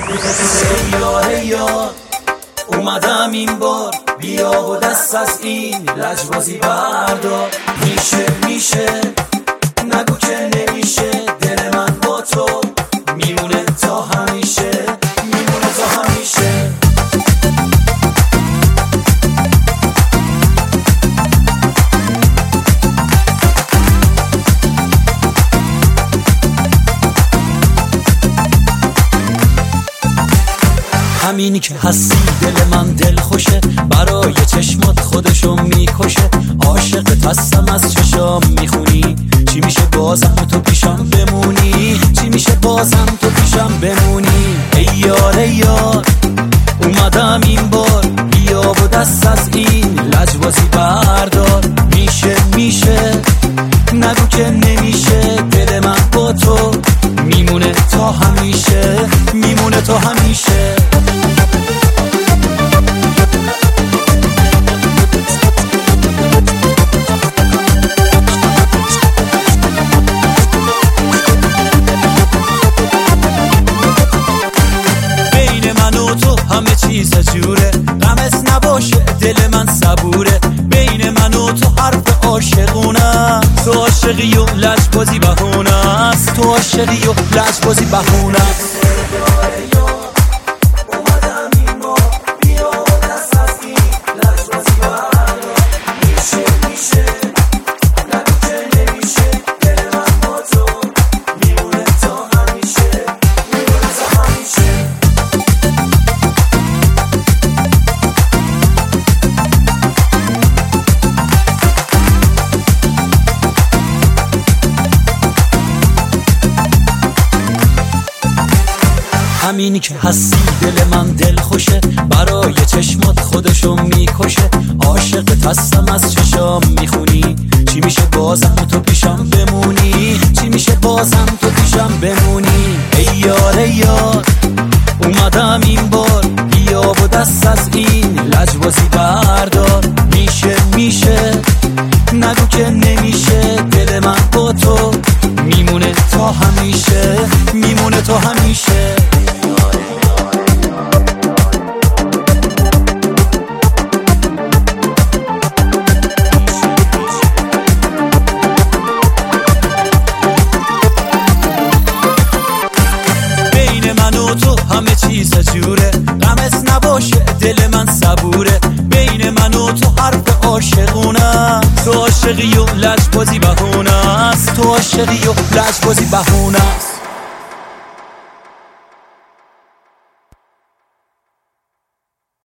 هیا اومدم این بار، بیا و دست از این لجبازی بردار. میشه نگو که نمیشه، دل من با تو میمونه تا همیشه، میمونه تا همیشه. همینی که هستی دل من دل خوشه، برای چشمات خودشو میکشه. عاشقت هستم از چشام میخونی، چی میشه بازم تو پیشم بمونی، چی میشه بازم تو پیشم بمونی. ای یار اومدم این بار، بیا و دست از این لجبازی بردار. میشه نگو که نمیشه، دل من با تو میمونه تا همیشه، میمونه تا همیشه. بین من و تو همه چیز جوره، غمت نباشه دل من صبوره. بین من و تو حرف عاشقونه، تو عاشقی و لجبازی بهونه است، تو عاشقی و لجبازی بهونه است. همینی که هستی دل من دل خوشه، برای چشمات خودشو میکشه. عاشقت هستم از چشام میخونی، چی میشه بازم تو پیشم بمونی، چی میشه بازم تو پیشم بمونی. ای یار اومدم این بار، بیا و دست از این لجبازی بردار. میشه نگو که نمیشه، دل من با تو میمونه تا همیشه، میمونه تا همیشه. همه چیز جوره، غمت نباشه دل من صبوره. بین من و تو حرف عاشقونه، تو عاشقی و لجبازی بهونه است، تو عاشقی و لجبازی بهونه است.